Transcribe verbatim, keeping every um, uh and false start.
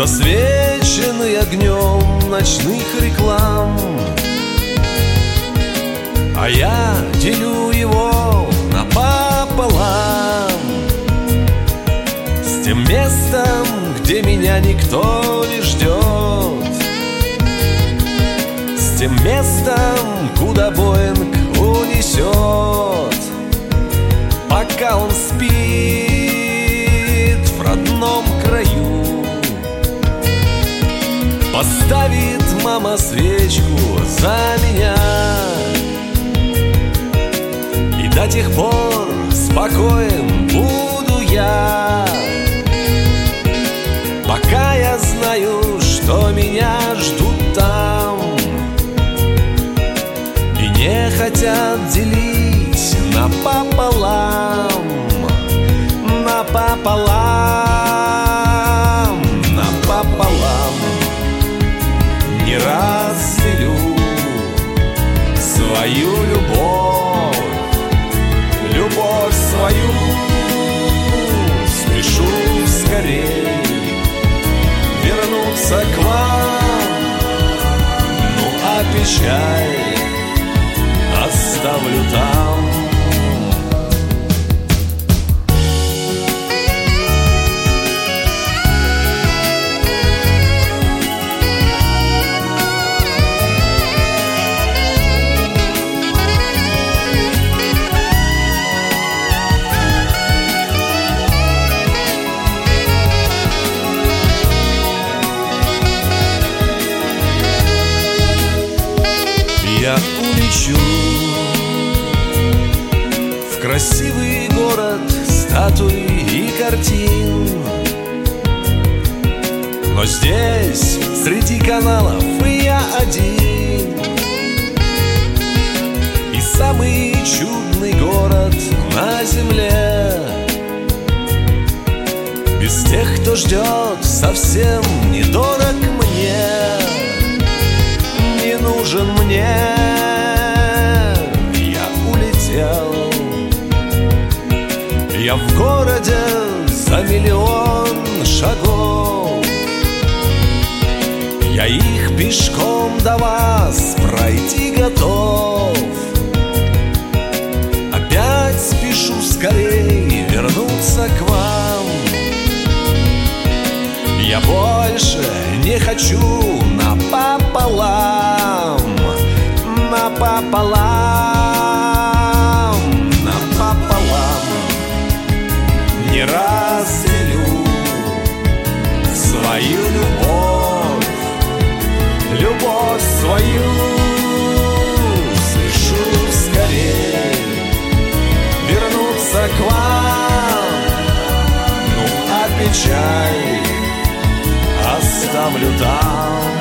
засвеченный огнем ночных реклам. А я делю его напополам с тем местом, где меня никто не ждет, с тем местом, куда Боинг унесет, пока он спит в родном краю. Поставит мама свечку за меня, и до тех пор спокоен буду я, пока я знаю, что меня ждут там и не хотят делить напополам, напополам, напополам. Не разделю свою любовь, любовь свою. Спешу скорей вернуться к вам, ну а печаль оставлю там. Я улечу в красивый город статуй и картин, но здесь, среди каналов, я один. И самый чудный город на земле, без тех, кто ждет, совсем недорог мне, не нужен мне. Я улетел, я в городе за миллион шагов, я их пешком до вас пройти готов. Опять спешу скорей вернуться к вам. Я больше не хочу напополам, напополам, напополам. Не разделю свою любовь, любовь свою. Спешу скорей вернуться к вам, ну а печаль оставлю там.